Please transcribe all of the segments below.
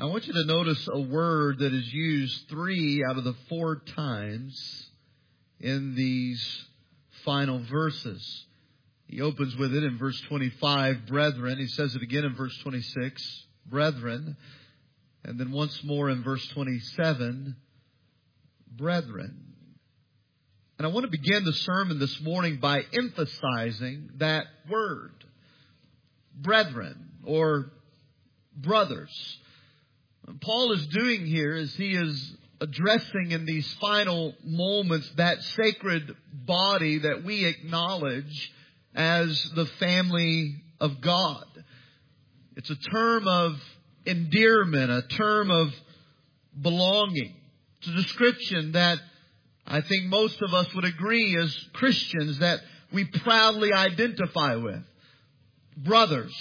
I want you to notice a word that is used 3 out of the 4 times in these final verses. He opens with it in verse 25, brethren. He says it again in verse 26, brethren. And then once more in verse 27, brethren. And I want to begin the sermon this morning by emphasizing that word, brethren, or brothers. What Paul is doing here is he is addressing in these final moments that sacred body that we acknowledge as the family of God. It's a term of endearment, a term of belonging. It's a description that I think most of us would agree as Christians that we proudly identify with. Brothers,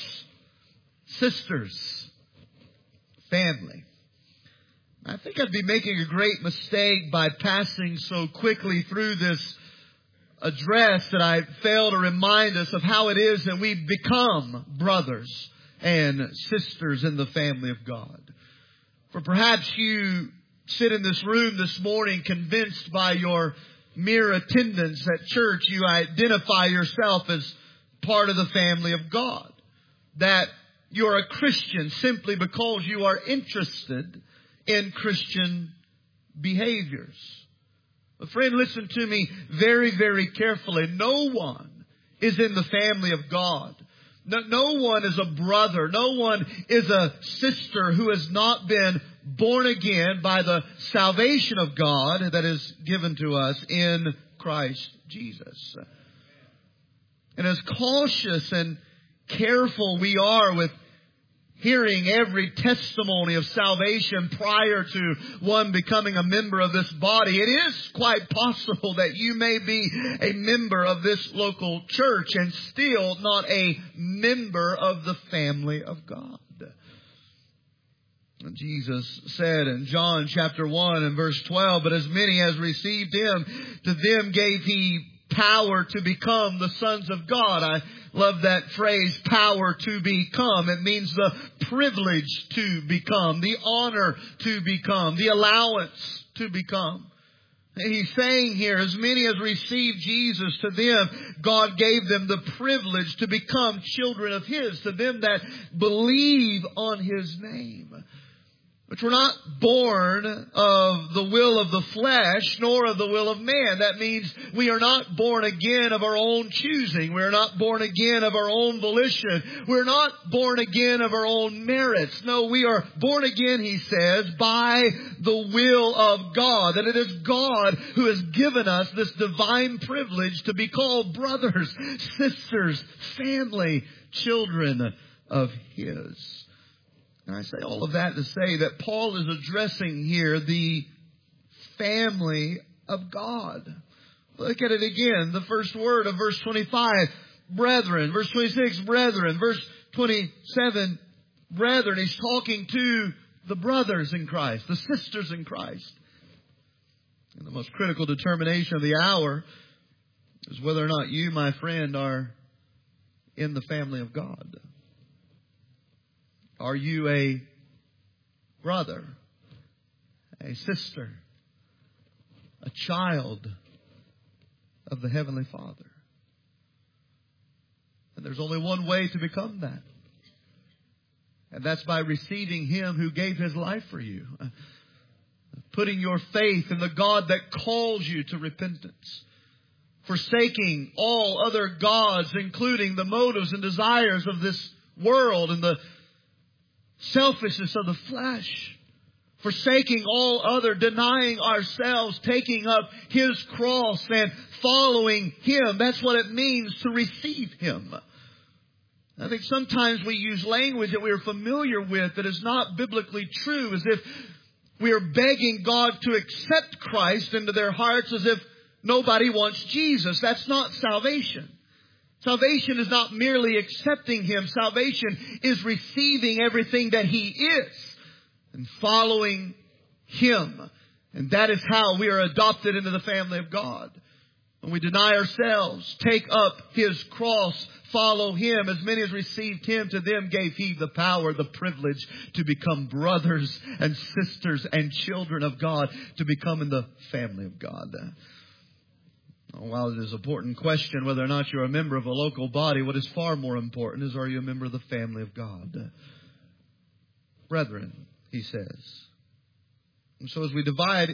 sisters, family. I think I'd be making a great mistake by passing so quickly through this address that I fail to remind us of how it is that we become brothers and sisters in the family of God. For perhaps you sit in this room this morning convinced by your mere attendance at church, you identify yourself as part of the family of God. That you're a Christian simply because you are interested in Christian behaviors. But friend, listen to me very, very carefully. No one is in the family of God. No one is a brother. No one is a sister who has not been born again by the salvation of God that is given to us in Christ Jesus. And as cautious and careful we are with hearing every testimony of salvation prior to one becoming a member of this body, it is quite possible that you may be a member of this local church and still not a member of the family of God. And Jesus said in John chapter 1 and verse 12, but as many as received Him, to them gave He power to become the sons of God. I love that phrase, power to become. It means the privilege to become, the honor to become, the allowance to become. And He's saying here, as many as received Jesus, to them God gave them the privilege to become children of His, to them that believe on His name. But we're not born of the will of the flesh, nor of the will of man. That means we are not born again of our own choosing. We're not born again of our own volition. We're not born again of our own merits. No, we are born again, He says, by the will of God. And it is God who has given us this divine privilege to be called brothers, sisters, family, children of His. And I say all of that to say that Paul is addressing here the family of God. Look at it again. The first word of verse 25, brethren. Verse 26, brethren. Verse 27, brethren. He's talking to the brothers in Christ, the sisters in Christ. And the most critical determination of the hour is whether or not you, my friend, are in the family of God. Are you a brother, a sister, a child of the Heavenly Father? And there's only one way to become that. And that's by receiving Him who gave His life for you. Putting your faith in the God that calls you to repentance. Forsaking all other gods, including the motives and desires of this world and the selfishness of the flesh. Forsaking all other, denying ourselves, taking up His cross and following Him. That's what it means to receive Him. I think sometimes we use language that we are familiar with that is not biblically true, as if we are begging God to accept Christ into their hearts as if nobody wants Jesus. That's not salvation. Salvation is not merely accepting Him. Salvation is receiving everything that He is and following Him. And that is how we are adopted into the family of God. When we deny ourselves, take up His cross, follow Him. As many as received Him, to them gave He the power, the privilege to become brothers and sisters and children of God, to become in the family of God. While it is an important question whether or not you're a member of a local body, what is far more important is, are you a member of the family of God? Brethren, he says. And so as we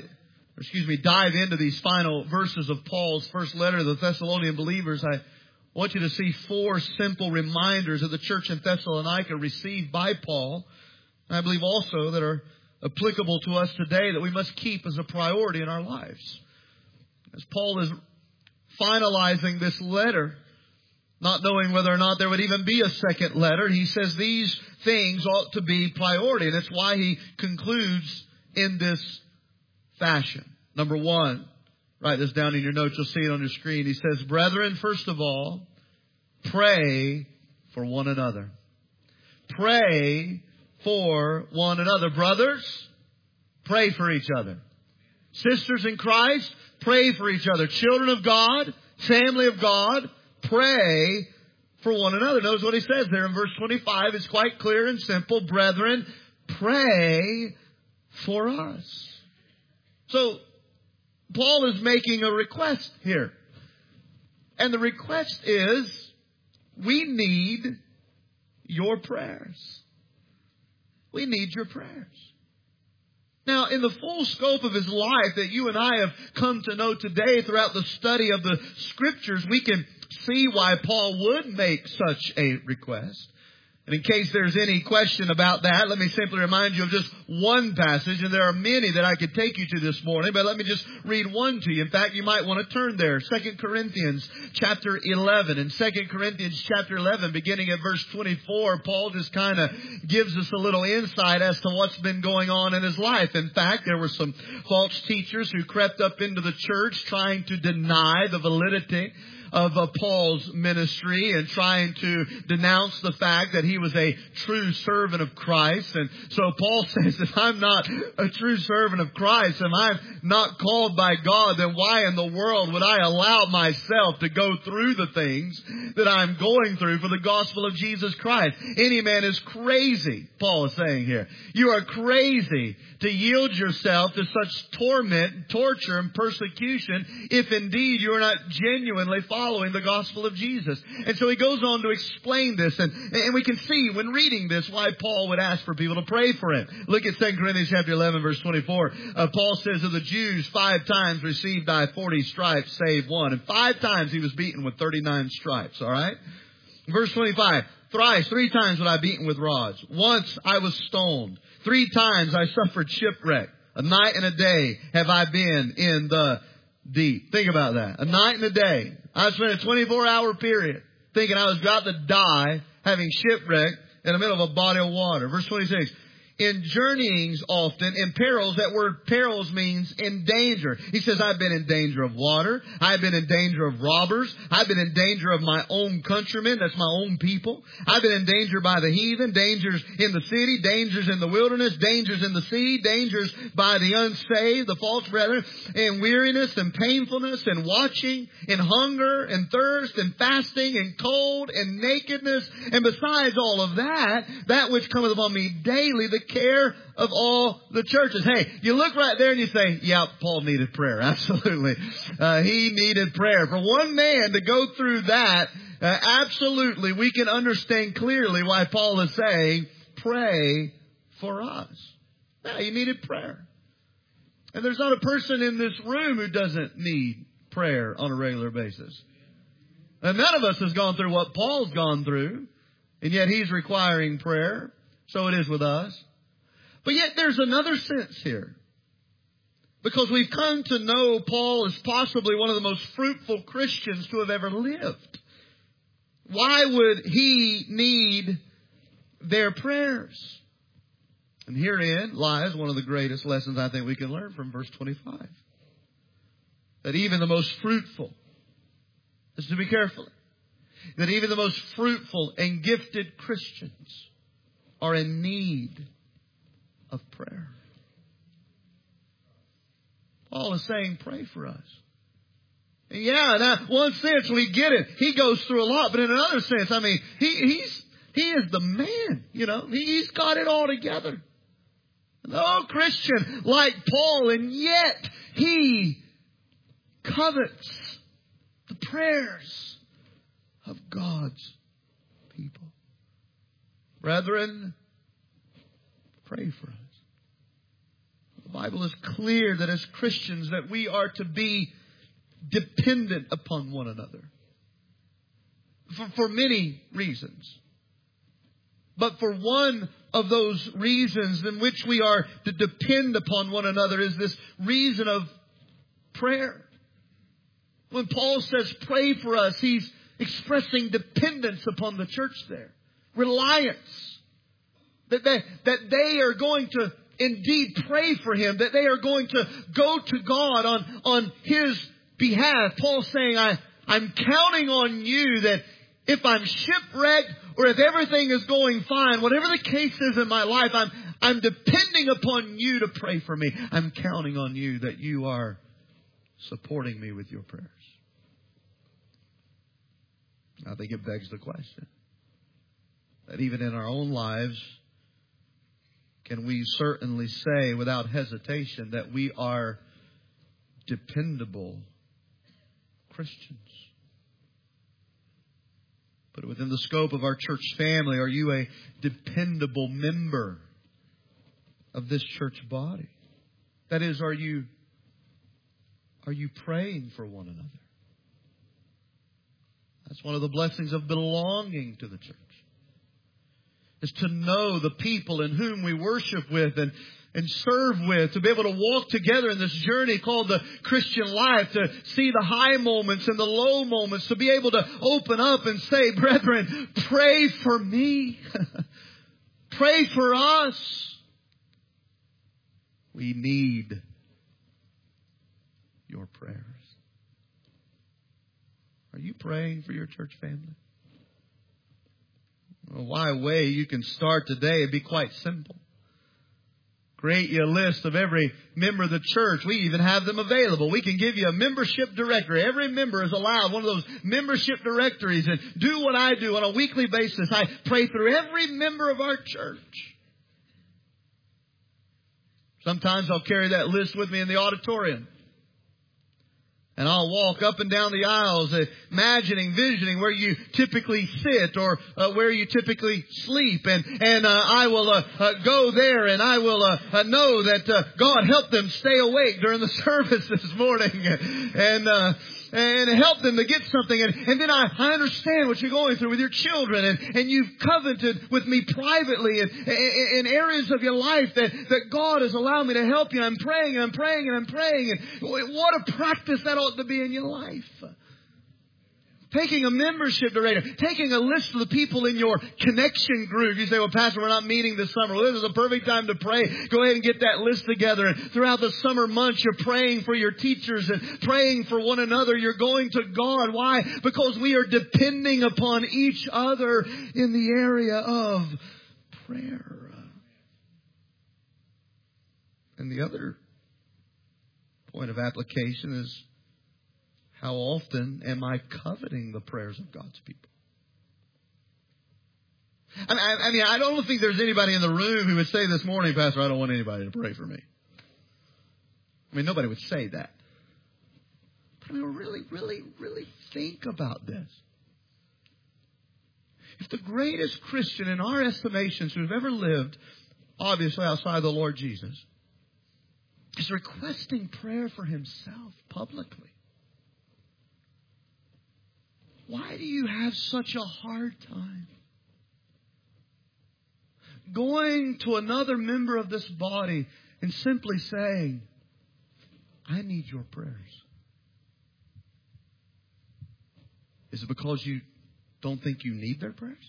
dive into these final verses of Paul's first letter to the Thessalonian believers, I want you to see 4 simple reminders that the church in Thessalonica received by Paul. And I believe also that are applicable to us today, that we must keep as a priority in our lives. As Paul is finalizing this letter, not knowing whether or not there would even be a second letter, he says these things ought to be priority. And that's why he concludes in this fashion. Number 1, write this down in your notes. You'll see it on your screen. He says, brethren, first of all, pray for one another. Pray for one another. Brothers, pray for each other. Sisters in Christ, pray for each other. Children of God, family of God, pray for one another. Notice what he says there in verse 25. It's quite clear and simple. Brethren, pray for us. So, Paul is making a request here. And the request is, we need your prayers. We need your prayers. Now, in the full scope of his life that you and I have come to know today throughout the study of the Scriptures, we can see why Paul would make such a request. And in case there's any question about that, let me simply remind you of just one passage, and there are many that I could take you to this morning, but let me just read one to you. In fact, you might want to turn there. 2 Corinthians chapter 11. In 2 Corinthians chapter 11, beginning at verse 24, Paul just kind of gives us a little insight as to what's been going on in his life. In fact, there were some false teachers who crept up into the church trying to deny the validity of Paul's ministry and trying to denounce the fact that he was a true servant of Christ. And so Paul says, if I'm not a true servant of Christ, if I'm not called by God, then why in the world would I allow myself to go through the things that I'm going through for the gospel of Jesus Christ? Any man is crazy, Paul is saying here. You are crazy to yield yourself to such torment, torture, and persecution if indeed you are not genuinely following the gospel of Jesus. And so he goes on to explain this, and we can see when reading this why Paul would ask for people to pray for him. Look at 2 Corinthians chapter 11, verse 24. Paul says of the Jews, 5 times received I 40 stripes, save one. And 5 times he was beaten with 39 stripes, all right? Verse 25. Thrice, 3 times was I beaten with rods. Once I was stoned. 3 times I suffered shipwreck. A night and a day have I been in the deep. Think about that. A night and a day. I spent a 24-hour period thinking I was about to die, having shipwreck in the middle of a body of water. Verse 26. In journeyings often, in perils, that word perils means in danger. He says, I've been in danger of water. I've been in danger of robbers. I've been in danger of my own countrymen. That's my own people. I've been in danger by the heathen, dangers in the city, dangers in the wilderness, dangers in the sea, dangers by the unsaved, the false brethren, in weariness and painfulness and watching, in hunger and thirst and fasting and cold and nakedness. And besides all of that, that which cometh upon me daily, the care of all the churches. Hey, you look right there and you say, yeah, Paul needed prayer. Absolutely. He needed prayer. For one man to go through that, absolutely, we can understand clearly why Paul is saying, pray for us. Yeah, he needed prayer. And there's not a person in this room who doesn't need prayer on a regular basis. And none of us has gone through what Paul's gone through, and yet he's requiring prayer. So it is with us. But yet there's another sense here. Because we've come to know Paul as possibly one of the most fruitful Christians to have ever lived. Why would he need their prayers? And herein lies one of the greatest lessons I think we can learn from verse 25. That even the most fruitful, is to be careful, that even the most fruitful and gifted Christians are in need of prayer. Paul is saying, pray for us. Yeah, in one sense we get it. He goes through a lot, but in another sense, I mean, he is the man, you know. He's got it all together. No Christian like Paul, and yet he covets the prayers of God's people. Brethren, pray for us. The Bible is clear that as Christians that we are to be dependent upon one another. For many reasons. But for one of those reasons in which we are to depend upon one another is this reason of prayer. When Paul says pray for us, he's expressing dependence upon the church there. Reliance. That they are going to indeed pray for him. That they are going to go to God on his behalf. Paul's saying, I'm counting on you that if I'm shipwrecked or if everything is going fine, whatever the case is in my life, I'm depending upon you to pray for me. I'm counting on you that you are supporting me with your prayers. I think it begs the question that even in our own lives, can we certainly say without hesitation that we are dependable Christians? But within the scope of our church family, are you a dependable member of this church body? That is, are you praying for one another? That's one of the blessings of belonging to the church. Is to know the people in whom we worship with and serve with, to be able to walk together in this journey called the Christian life, to see the high moments and the low moments, to be able to open up and say, brethren, pray for me. Pray for us. We need your prayers. Are you praying for your church family? Well, why way you can start today? It'd be quite simple. Create you a list of every member of the church. We even have them available. We can give you a membership directory. Every member is allowed one of those membership directories. And do what I do on a weekly basis. I pray through every member of our church. Sometimes I'll carry that list with me in the auditorium. And I'll walk up and down the aisles, imagining, visioning where you typically sit or where you typically sleep. And I will go there and I will know that God helped them stay awake during the service this morning. And help them to get something. And then I understand what you're going through with your children. And you've covenanted with me privately in areas of your life that God has allowed me to help you. I'm praying and I'm praying and I'm praying. And what a practice that ought to be in your life. Taking a membership directory, taking a list of the people in your connection group. You say, well, Pastor, we're not meeting this summer. Well, this is a perfect time to pray. Go ahead and get that list together. And throughout the summer months, you're praying for your teachers and praying for one another. You're going to God. Why? Because we are depending upon each other in the area of prayer. And the other point of application is, how often am I coveting the prayers of God's people? I mean, I don't think there's anybody in the room who would say this morning, Pastor, I don't want anybody to pray for me. I mean, nobody would say that. But I mean, really think about this. If the greatest Christian in our estimations who have ever lived, obviously outside the Lord Jesus, is requesting prayer for himself publicly, why do you have such a hard time going to another member of this body and simply saying, I need your prayers? Is it because you don't think you need their prayers?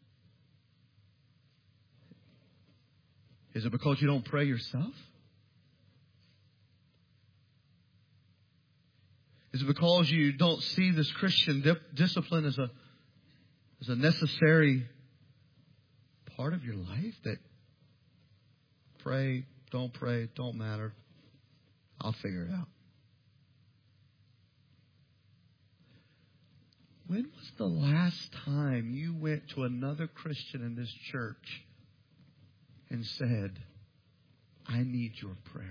Is it because you don't pray yourself? Is it because you don't see this Christian discipline as a necessary part of your life? That pray, don't matter. I'll figure it out. when was the last time you went to another Christian in this church and said, I need your prayers?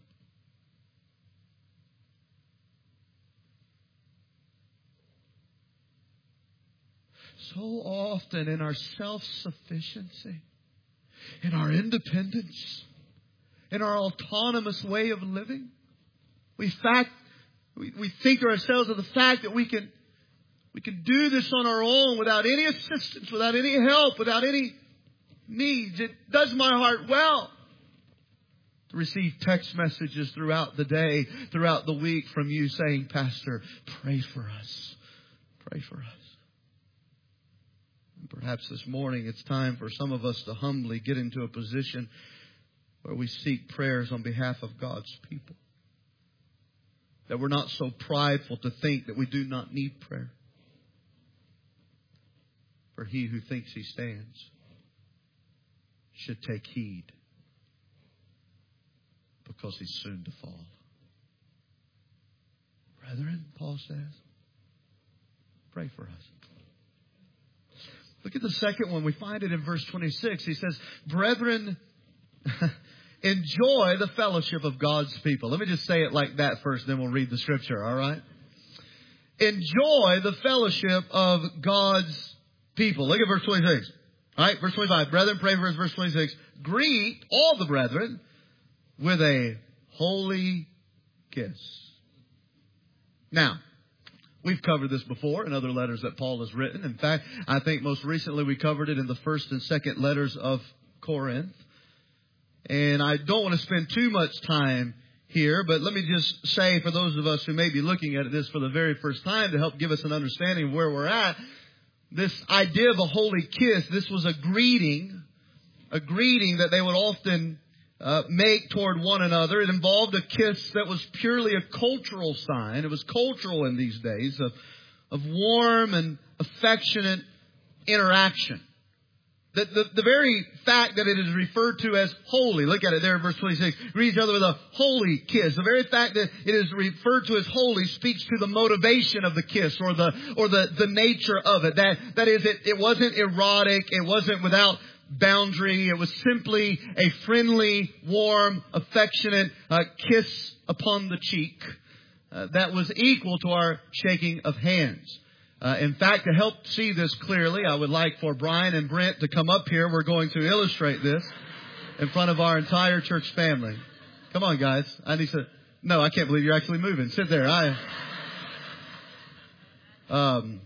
So often in our self-sufficiency, in our independence, in our autonomous way of living, we think to ourselves of the fact that we can do this on our own without any assistance, without any help, without any needs. It does my heart well to receive text messages throughout the day, throughout the week from you saying, Pastor, pray for us. Pray for us. And perhaps this morning it's time for some of us to humbly get into a position where we seek prayers on behalf of God's people. That we're not so prideful to think that we do not need prayer. For he who thinks he stands should take heed, because he's soon to fall. Brethren, Paul says, pray for us. Look at the second one. We find it in verse 26. He says, brethren, enjoy the fellowship of God's people. Let me just say it like that first, then we'll read the scripture, all right? Enjoy the fellowship of God's people. Look at verse 26. All right, verse 25. Brethren, pray for us. Verse 26. Greet all the brethren with a holy kiss. Now, we've covered this before in other letters that Paul has written. In fact, I think most recently we covered it in the first and second letters of Corinth. And I don't want to spend too much time here, but let me just say for those of us who may be looking at this for the very first time to help give us an understanding of where we're at, this idea of a holy kiss, this was a greeting that they would often make toward one another. It involved a kiss that was purely a cultural sign. It was cultural in these days of warm and affectionate interaction. The very fact that it is referred to as holy, look at it there in verse 26, greet each other with a holy kiss. The very fact that it is referred to as holy speaks to the motivation of the kiss or the nature of it. That is, it wasn't erotic, it wasn't without boundary, it was simply a friendly, warm, affectionate kiss upon the cheek that was equal to our shaking of hands. In fact, to help see this clearly, I would like for Brian and Brent to come up here. We're going to illustrate this in front of our entire church family. Come on, guys. No, I can't believe you're actually moving. Sit there. Some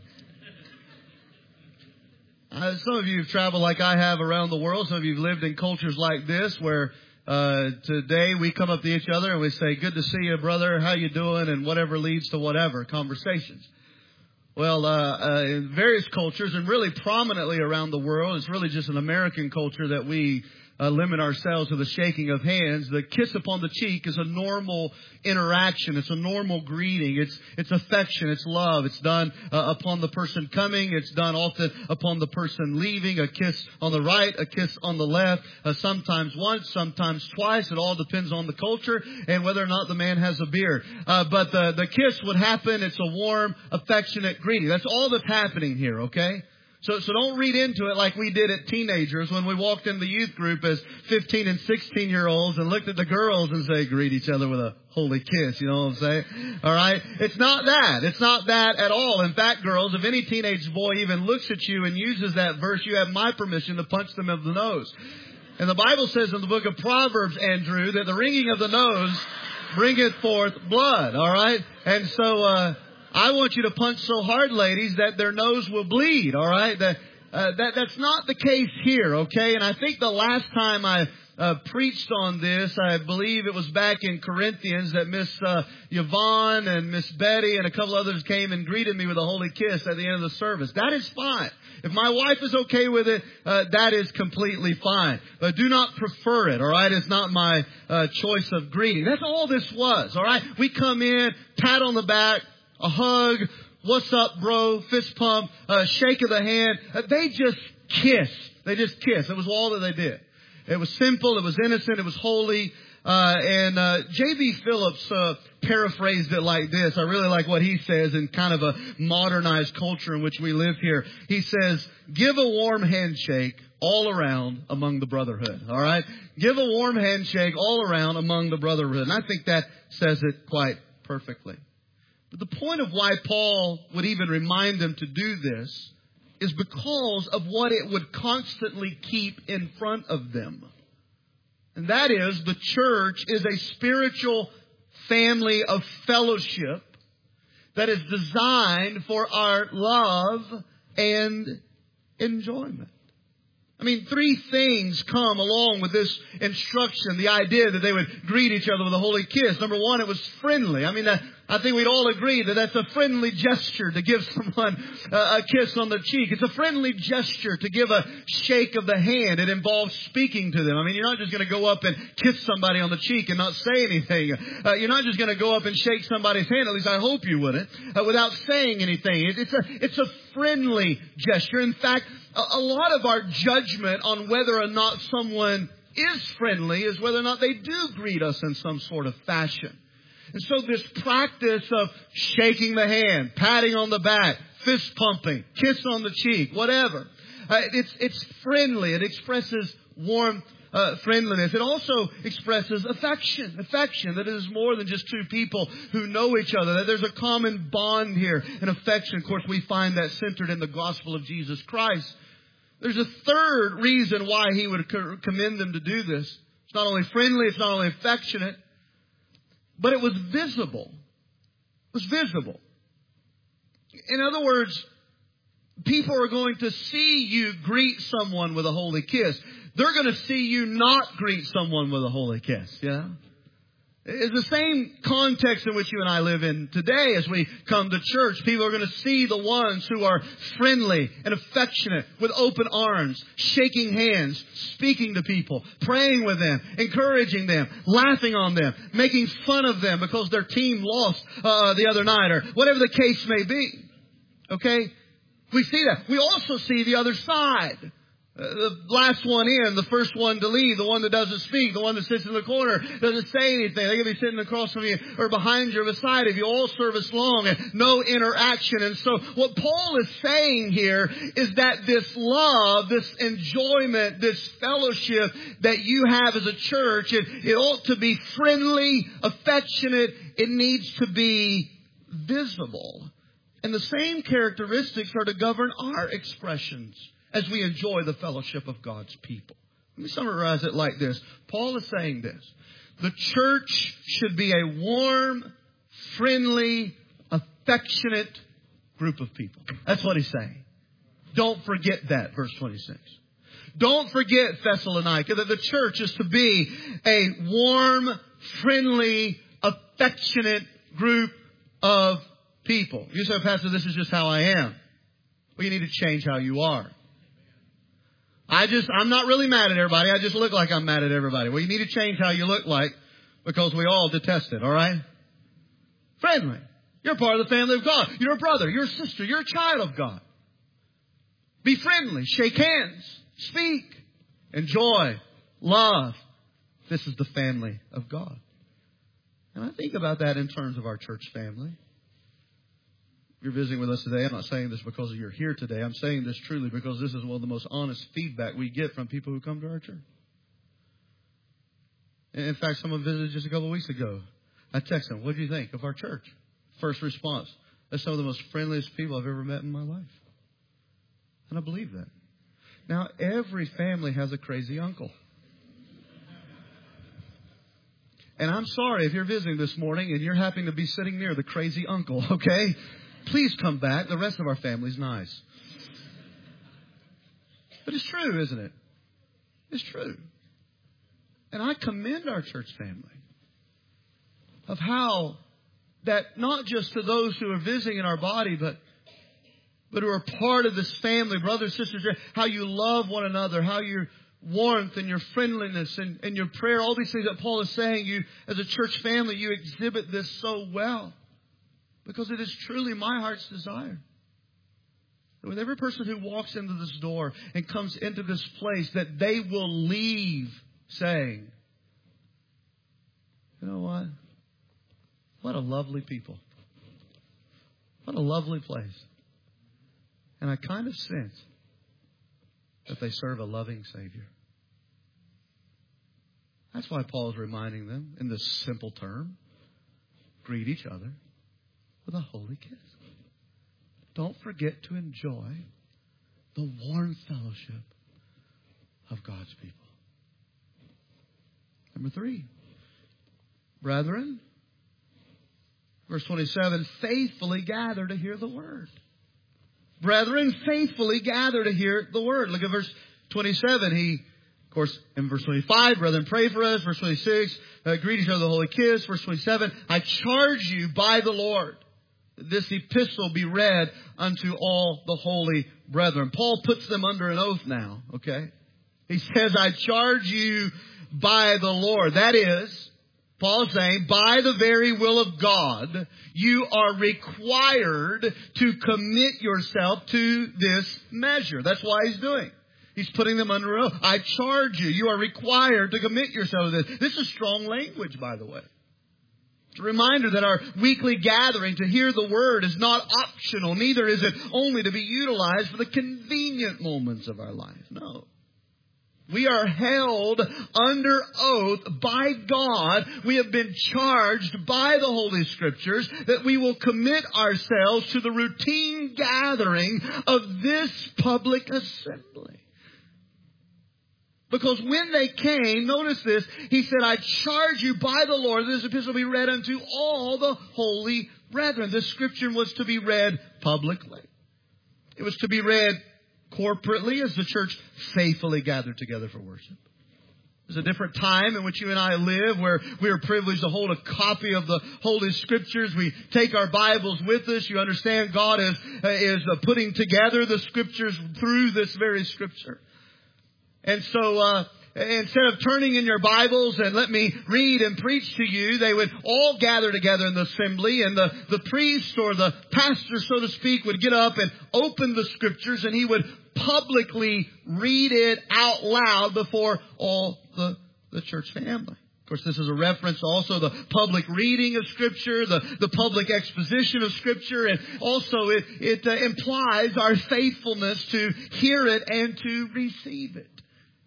of you have traveled like I have around the world. Some of you have lived in cultures like this where today we come up to each other and we say, good to see you, brother. How you doing? And whatever leads to whatever, conversations. Well, in various cultures and really prominently around the world, it's really just an American culture that we limit ourselves to the shaking of hands. The kiss upon the cheek is a normal interaction. It's a normal greeting. It's affection. It's love. It's done upon the person coming. It's done often upon the person leaving. A kiss on the right, a kiss on the left, sometimes once, sometimes twice. It all depends on the culture and whether or not the man has a beard. But the kiss would happen. It's a warm, affectionate greeting. That's all that's happening here, okay? So don't read into it like we did at teenagers when we walked in the youth group as 15 and 16-year-olds and looked at the girls and say, greet each other with a holy kiss. You know what I'm saying? All right? It's not that. It's not that at all. In fact, girls, if any teenage boy even looks at you and uses that verse, you have my permission to punch them in the nose. And the Bible says in the book of Proverbs, Andrew, that the wringing of the nose bringeth forth blood. All right? And so, I want you to punch so hard, ladies, that their nose will bleed, all right? That's not the case here, okay? And I think the last time I preached on this, I believe it was back in Corinthians, that Miss Yvonne and Miss Betty and a couple others came and greeted me with a holy kiss at the end of the service. That is fine. If my wife is okay with it, that is completely fine. But do not prefer it, all right? It's not my choice of greeting. That's all this was, all right? We come in, pat on the back, a hug, what's up, bro, fist pump, shake of the hand. They just kissed. They just kissed. It was all that they did. It was simple. It was innocent. It was holy. And J.B. Phillips paraphrased it like this. I really like what he says in kind of a modernized culture in which we live here. He says, give a warm handshake all around among the brotherhood. All right? Give a warm handshake all around among the brotherhood. And I think that says it quite perfectly. But the point of why Paul would even remind them to do this is because of what it would constantly keep in front of them. And that is, the church is a spiritual family of fellowship that is designed for our love and enjoyment. I mean, three things come along with this instruction, the idea that they would greet each other with a holy kiss. Number one, it was friendly. I mean, I think we'd all agree that that's a friendly gesture to give someone a kiss on the cheek. It's a friendly gesture to give a shake of the hand. It involves speaking to them. I mean, you're not just going to go up and kiss somebody on the cheek and not say anything. You're not just going to go up and shake somebody's hand, at least I hope you wouldn't, without saying anything. It's a friendly gesture. In fact, a lot of our judgment on whether or not someone is friendly is whether or not they do greet us in some sort of fashion. And so this practice of shaking the hand, patting on the back, fist pumping, kiss on the cheek, whatever, it's friendly. It expresses warm friendliness. It also expresses affection that it is more than just two people who know each other, that there's a common bond here and affection. Of course, we find that centered in the gospel of Jesus Christ. There's a third reason why he would commend them to do this. It's not only friendly, it's not only affectionate, but it was visible. It was visible. In other words, people are going to see you greet someone with a holy kiss. They're going to see you not greet someone with a holy kiss. Yeah? It's the same context in which you and I live in today as we come to church. People are going to see the ones who are friendly and affectionate, with open arms, shaking hands, speaking to people, praying with them, encouraging them, laughing on them, making fun of them because their team lost the other night, or whatever the case may be. Okay? We see that. We also see the other side. The last one in, the first one to leave, the one that doesn't speak, the one that sits in the corner, doesn't say anything. They could be sitting across from you or behind you or beside of you, all service long and no interaction. And so what Paul is saying here is that this love, this enjoyment, this fellowship that you have as a church, it ought to be friendly, affectionate. It needs to be visible. And the same characteristics are to govern our expressions as we enjoy the fellowship of God's people. Let me summarize it like this. Paul is saying this. The church should be a warm, friendly, affectionate group of people. That's what he's saying. Don't forget that, verse 26. Don't forget, Thessalonica, that the church is to be a warm, friendly, affectionate group of people. You say, Pastor, this is just how I am. Well, you need to change how you are. I'm not really mad at everybody. I just look like I'm mad at everybody. Well, you need to change how you look like, because we all detest it, all right? Friendly. You're part of the family of God. You're a brother. You're a sister. You're a child of God. Be friendly. Shake hands. Speak. Enjoy. Love. This is the family of God. And I think about that in terms of our church family. You're visiting with us today. I'm not saying this because you're here today. I'm saying this truly because this is one of the most honest feedback we get from people who come to our church. In fact, someone visited just a couple of weeks ago. I texted them, what do you think of our church? First response, that's some of the most friendliest people I've ever met in my life. And I believe that. Now, every family has a crazy uncle. And I'm sorry if you're visiting this morning and you're happening to be sitting near the crazy uncle, okay? Please come back. The rest of our family's nice. But it's true, isn't it? It's true. And I commend our church family of how that not just to those who are visiting in our body, but who are part of this family, brothers, sisters, how you love one another, how your warmth and your friendliness and your prayer, all these things that Paul is saying, you as a church family, you exhibit this so well. Because it is truly my heart's desire that with every person who walks into this door and comes into this place, that they will leave saying, you know what? What What a lovely people. What a lovely place. And I kind of sense that they serve a loving Savior. That's why Paul's reminding them in this simple term, greet each other with a holy kiss. Don't forget to enjoy the warm fellowship of God's people. Number 3, brethren, verse 27, faithfully gather to hear the word. Brethren, faithfully gather to hear the word. Look at verse 27. Of course, in verse 25, brethren, pray for us. Verse 26, greet each other with a holy kiss. Verse 27, I charge you by the Lord, that this epistle be read unto all the holy brethren. Paul puts them under an oath now, okay? He says, I charge you by the Lord. That is, Paul's saying, by the very will of God, you are required to commit yourself to this measure. That's why he's doing. He's putting them under oath. I charge you. You are required to commit yourself to this. This is strong language, by the way. It's a reminder that our weekly gathering to hear the word is not optional. Neither is it only to be utilized for the convenient moments of our life. No. We are held under oath by God. We have been charged by the Holy Scriptures that we will commit ourselves to the routine gathering of this public assembly. Because when they came, notice this, he said, I charge you by the Lord, this epistle be read unto all the holy brethren. This Scripture was to be read publicly. It was to be read corporately as the church faithfully gathered together for worship. There's a different time in which you and I live where we are privileged to hold a copy of the Holy Scriptures. We take our Bibles with us. You understand God is putting together the Scriptures through this very Scripture. And so instead of turning in your Bibles and let me read and preach to you, they would all gather together in the assembly, and the priest or the pastor, so to speak, would get up and open the Scriptures, and he would publicly read it out loud before all the church family. Of course, this is a reference to also the public reading of Scripture, the public exposition of Scripture, and also it implies our faithfulness to hear it and to receive it.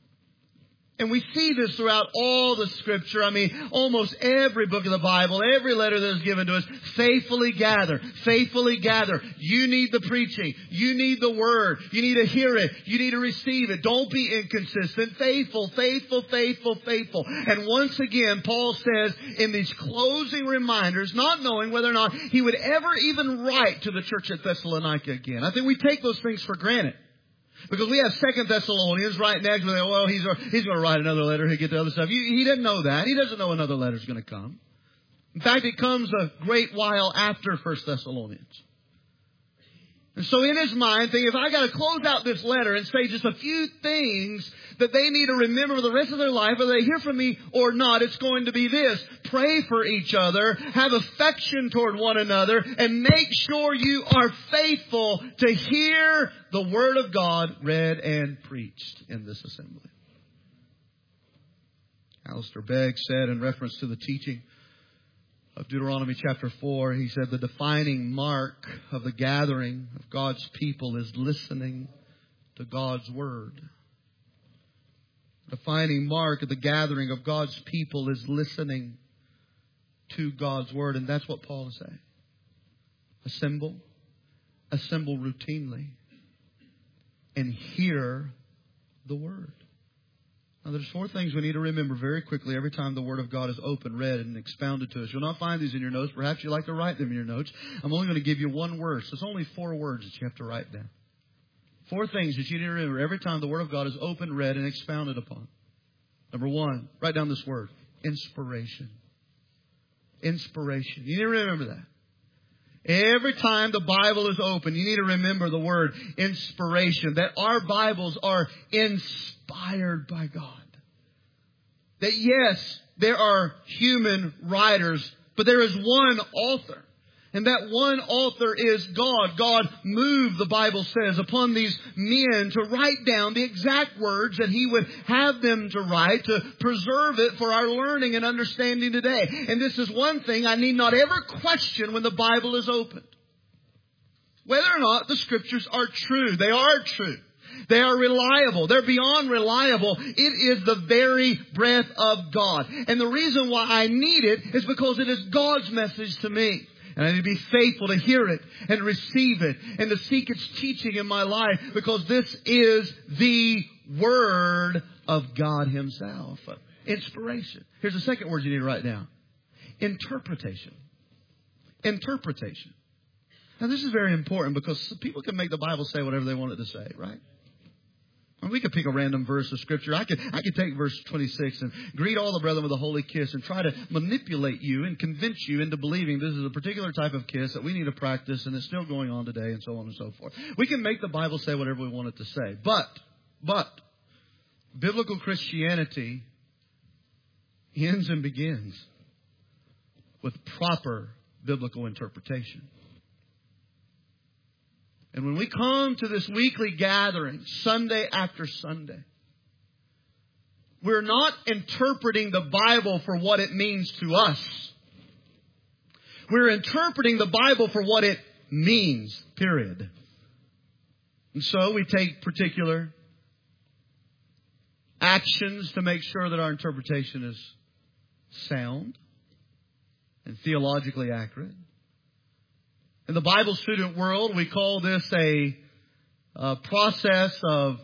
And we see this throughout all the Scripture. I mean, almost every book of the Bible, every letter that is given to us, faithfully gather, faithfully gather. You need the preaching. You need the Word. You need to hear it. You need to receive it. Don't be inconsistent. Faithful, faithful, faithful, faithful. And once again, Paul says in these closing reminders, not knowing whether or not he would ever even write to the church at Thessalonica again. I think we take those things for granted. Because we have 2 Thessalonians right next to it. Well, he's going to write another letter. He'll get the other stuff. He didn't know that. He doesn't know another letter is going to come. In fact, it comes a great while after 1 Thessalonians. And so in his mind, thinking, if I got to close out this letter and say just a few things that they need to remember for the rest of their life, whether they hear from me or not, it's going to be this. Pray for each other, have affection toward one another, and make sure you are faithful to hear the Word of God read and preached in this assembly. Alistair Begg said in reference to the teaching of Deuteronomy chapter 4, he said, the defining mark of the gathering of God's people is listening to God's Word. The defining mark of the gathering of God's people is listening to God's Word. And that's what Paul is saying. Assemble routinely, and hear the Word. Now, there's 4 things we need to remember very quickly every time the Word of God is open, read, and expounded to us. You'll not find these in your notes. Perhaps you'd like to write them in your notes. I'm only going to give you one word. So it's only 4 words that you have to write down. 4 things that you need to remember every time the Word of God is open, read, and expounded upon. Number 1, write down this word. Inspiration. Inspiration. You need to remember that. Every time the Bible is open, you need to remember the word inspiration. That our Bibles are inspired by God. That yes, there are human writers, but there is one author. And that one author is God. God moved, the Bible says, upon these men to write down the exact words that He would have them to write, to preserve it for our learning and understanding today. And this is one thing I need not ever question when the Bible is opened. Whether or not the Scriptures are true. They are true. They are reliable. They're beyond reliable. It is the very breath of God. And the reason why I need it is because it is God's message to me. And I need to be faithful to hear it and receive it and to seek its teaching in my life, because this is the Word of God Himself. Inspiration. Here's the second word you need to write down. Interpretation. Interpretation. Now this is very important, because people can make the Bible say whatever they want it to say, right? And we could pick a random verse of Scripture. I could take verse 26 and greet all the brethren with a holy kiss and try to manipulate you and convince you into believing this is a particular type of kiss that we need to practice, and it's still going on today, and so on and so forth. We can make the Bible say whatever we want it to say. But biblical Christianity ends and begins with proper biblical interpretation. And when we come to this weekly gathering, Sunday after Sunday, we're not interpreting the Bible for what it means to us. We're interpreting the Bible for what it means, period. And so we take particular actions to make sure that our interpretation is sound and theologically accurate. In the Bible student world, we call this a process of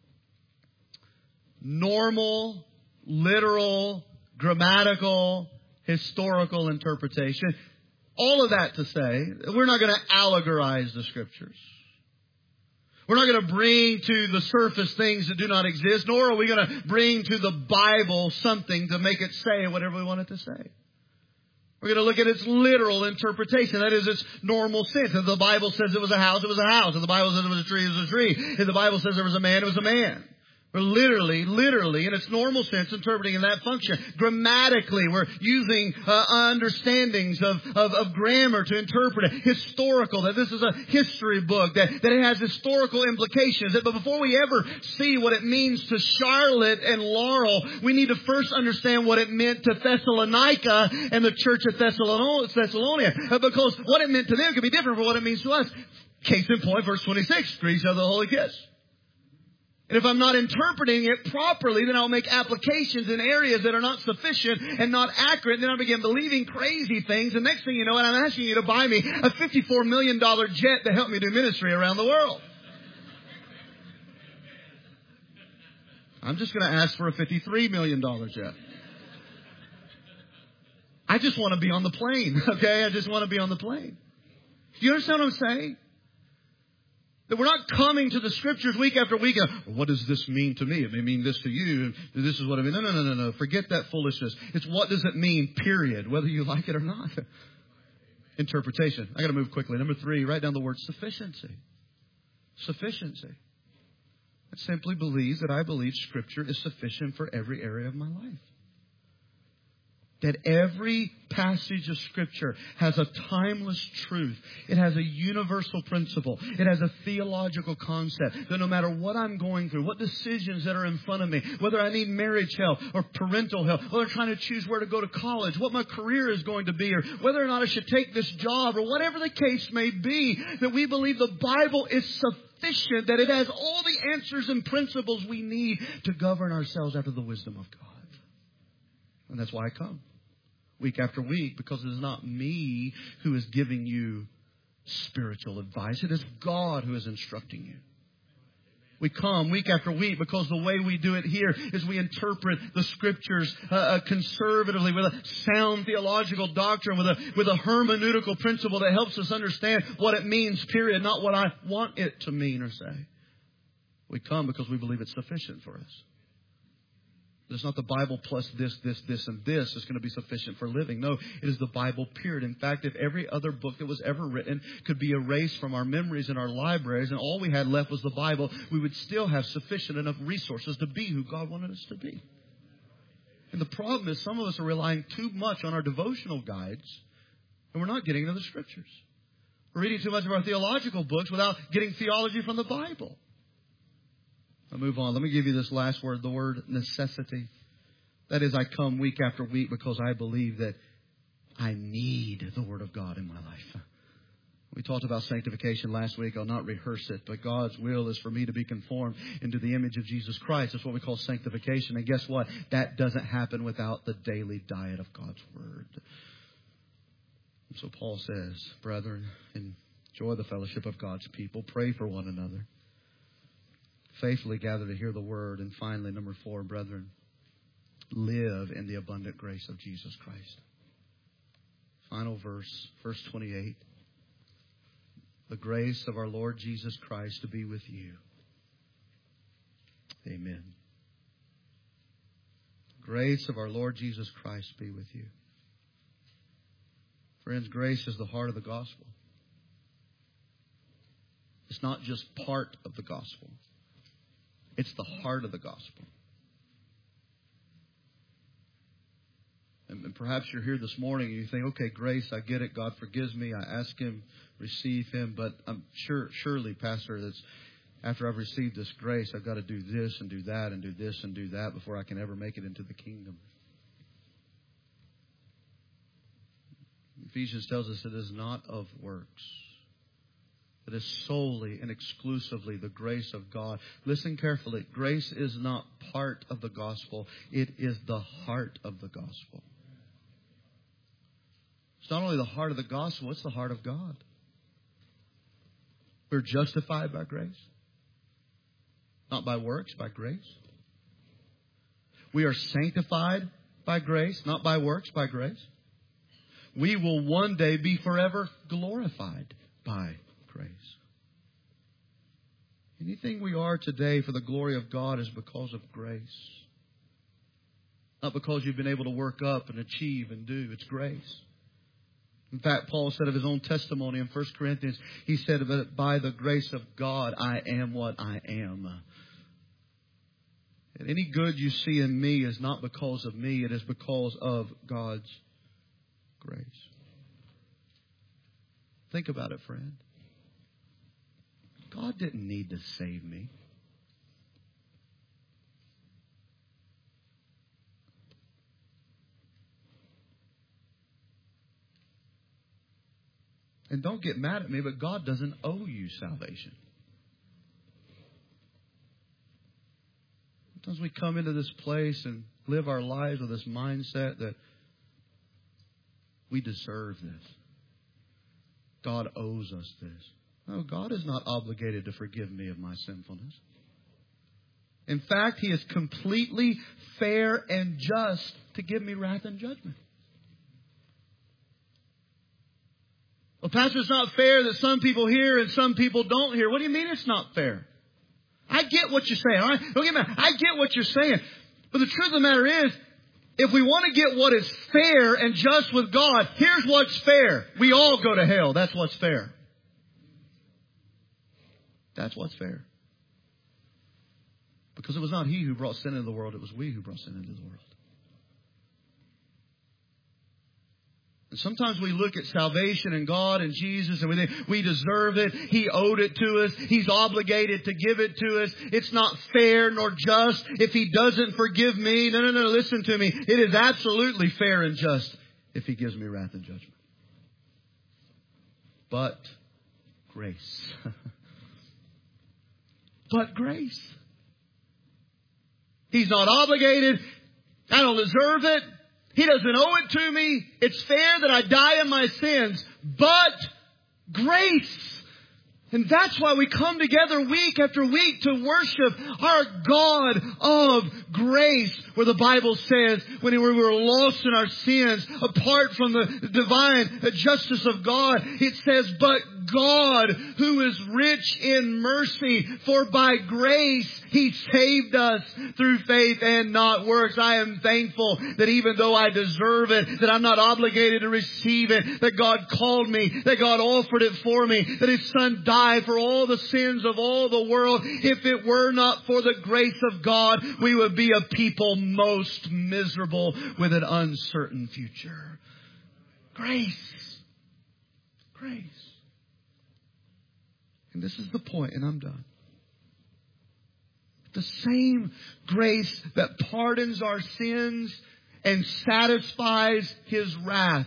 normal, literal, grammatical, historical interpretation. All of that to say, we're not going to allegorize the Scriptures. We're not going to bring to the surface things that do not exist, nor are we going to bring to the Bible something to make it say whatever we want it to say. We're going to look at its literal interpretation. That is, its normal sense. If the Bible says it was a house, it was a house. If the Bible says it was a tree, it was a tree. If the Bible says there was a man, it was a man. We're literally, in its normal sense, interpreting in that function. Grammatically, we're using understandings of grammar to interpret it. Historical, that this is a history book, that it has historical implications. But before we ever see what it means to Charlotte and Laurel, we need to first understand what it meant to Thessalonica and the church of Thessalonia. Because what it meant to them could be different from what it means to us. Case in point, verse 26, greet each other with a holy kiss. And if I'm not interpreting it properly, then I'll make applications in areas that are not sufficient and not accurate. Then I'll begin believing crazy things. And next thing you know, and I'm asking you to buy me a $54 million jet to help me do ministry around the world. I'm just going to ask for a $53 million jet. I just want to be on the plane, okay? I just want to be on the plane. Do you understand what I'm saying? That we're not coming to the Scriptures week after week. What does this mean to me? It may mean this to you. This is what I mean. No. Forget that foolishness. It's what does it mean, period, whether you like it or not. Interpretation. I got to move quickly. Number 3, write down the word sufficiency. Sufficiency. It simply believes that I believe Scripture is sufficient for every area of my life. That every passage of Scripture has a timeless truth. It has a universal principle. It has a theological concept. That no matter what I'm going through, what decisions that are in front of me, whether I need marriage help or parental help, whether I'm trying to choose where to go to college, what my career is going to be, or whether or not I should take this job, or whatever the case may be, that we believe the Bible is sufficient, that it has all the answers and principles we need to govern ourselves after the wisdom of God. And that's why I come week after week, because it is not me who is giving you spiritual advice. It is God who is instructing you. We come week after week because the way we do it here is we interpret the Scriptures conservatively with a sound theological doctrine, with a hermeneutical principle that helps us understand what it means, period, not what I want it to mean or say. We come because we believe it's sufficient for us. It's not the Bible plus this, and this is going to be sufficient for living. No, it is the Bible, period. In fact, if every other book that was ever written could be erased from our memories and our libraries, and all we had left was the Bible, we would still have sufficient enough resources to be who God wanted us to be. And the problem is some of us are relying too much on our devotional guides And we're not getting into the Scriptures. We're reading too much of our theological books without getting theology from the Bible. I'll move on. Let me give you this last word, the word necessity. That is, I come week after week because I believe that I need the Word of God in my life. We talked about sanctification last week. I'll not rehearse it, but God's will is for me to be conformed into the image of Jesus Christ. That's what we call sanctification. And guess what? That doesn't happen without the daily diet of God's Word. And so Paul says, brethren, enjoy the fellowship of God's people. Pray for one another. Faithfully gather to hear the Word. And finally, number 4, brethren, live in the abundant grace of Jesus Christ. Final verse, verse 28. The grace of our Lord Jesus Christ to be with you. Amen. The grace of our Lord Jesus Christ be with you. Friends, grace is the heart of the gospel. It's not just part of the gospel. It's the heart of the gospel. And perhaps you're here this morning and you think, okay, grace, I get it. God forgives me. I ask Him, receive Him. But I'm surely, Pastor, that's after I've received this grace, I've got to do this and do that and do this and do that before I can ever make it into the kingdom. Ephesians tells us it is not of works. It is solely and exclusively the grace of God. Listen carefully. Grace is not part of the gospel. It is the heart of the gospel. It's not only the heart of the gospel, it's the heart of God. We're justified by grace. Not by works, by grace. We are sanctified by grace, not by works, by grace. We will one day be forever glorified by grace. Anything we are today for the glory of God is because of grace. Not because you've been able to work up and achieve and do. It's grace. In fact, Paul said of his own testimony in 1 Corinthians, he said, by the grace of God, I am what I am. And any good you see in me is not because of me. It is because of God's grace. Think about it, friend. God didn't need to save me. And don't get mad at me, but God doesn't owe you salvation. Sometimes we come into this place and live our lives with this mindset that we deserve this. God owes us this. No, God is not obligated to forgive me of my sinfulness. In fact, He is completely fair and just to give me wrath and judgment. Well, Pastor, it's not fair that some people hear and some people don't hear. What do you mean it's not fair? I get what you're saying. All right? Don't get mad. I get what you're saying. But the truth of the matter is, if we want to get what is fair and just with God, here's what's fair. We all go to hell. That's what's fair. That's what's fair. Because it was not He who brought sin into the world. It was we who brought sin into the world. And sometimes we look at salvation and God and Jesus and we think we deserve it. He owed it to us. He's obligated to give it to us. It's not fair nor just if He doesn't forgive me. No, listen to me. It is absolutely fair and just if He gives me wrath and judgment. But grace. But grace. He's not obligated. I don't deserve it. He doesn't owe it to me. It's fair that I die in my sins. But grace. And that's why we come together week after week to worship our God of grace. Where the Bible says when we were lost in our sins, apart from the divine justice of God, it says, but God, who is rich in mercy, for by grace He saved us through faith and not works. I am thankful that even though I deserve it, that I'm not obligated to receive it, that God called me, that God offered it for me, that His Son died for all the sins of all the world. If it were not for the grace of God, we would be a people most miserable with an uncertain future. Grace. grace. And this is the point, and I'm done. The same grace that pardons our sins and satisfies His wrath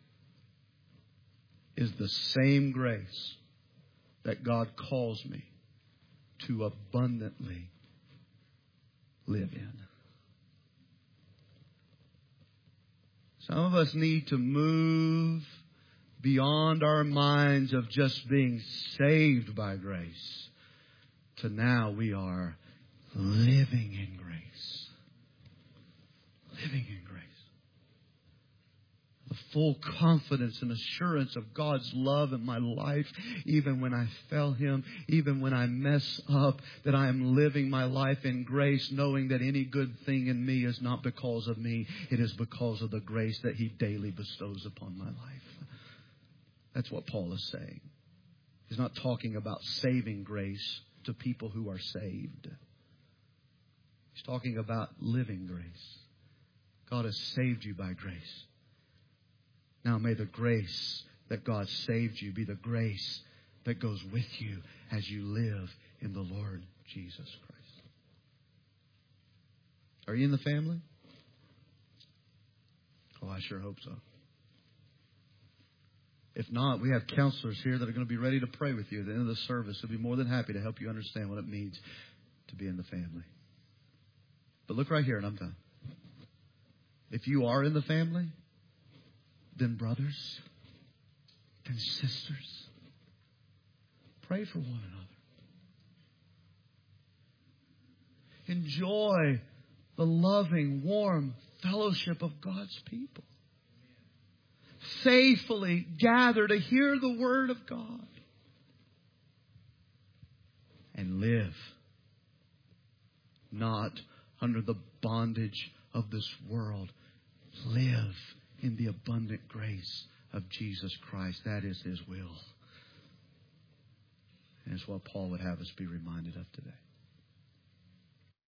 is the same grace that God calls me to abundantly live in. Some of us need to move beyond our minds of just being saved by grace to now we are living in grace. Living in grace. The full confidence and assurance of God's love in my life, even when I fail Him, even when I mess up, that I am living my life in grace, knowing that any good thing in me is not because of me. It is because of the grace that He daily bestows upon my life. That's what Paul is saying. He's not talking about saving grace to people who are saved. He's talking about living grace. God has saved you by grace. Now may the grace that God saved you be the grace that goes with you as you live in the Lord Jesus Christ. Are you in the family? Oh, I sure hope so. If not, we have counselors here that are going to be ready to pray with you at the end of the service. We'll be more than happy to help you understand what it means to be in the family. But look right here, and I'm done. If you are in the family, then brothers, then sisters, pray for one another. Enjoy the loving, warm fellowship of God's people. Faithfully gather to hear the Word of God. And live not under the bondage of this world. Live in the abundant grace of Jesus Christ. That is His will. And it's what Paul would have us be reminded of today.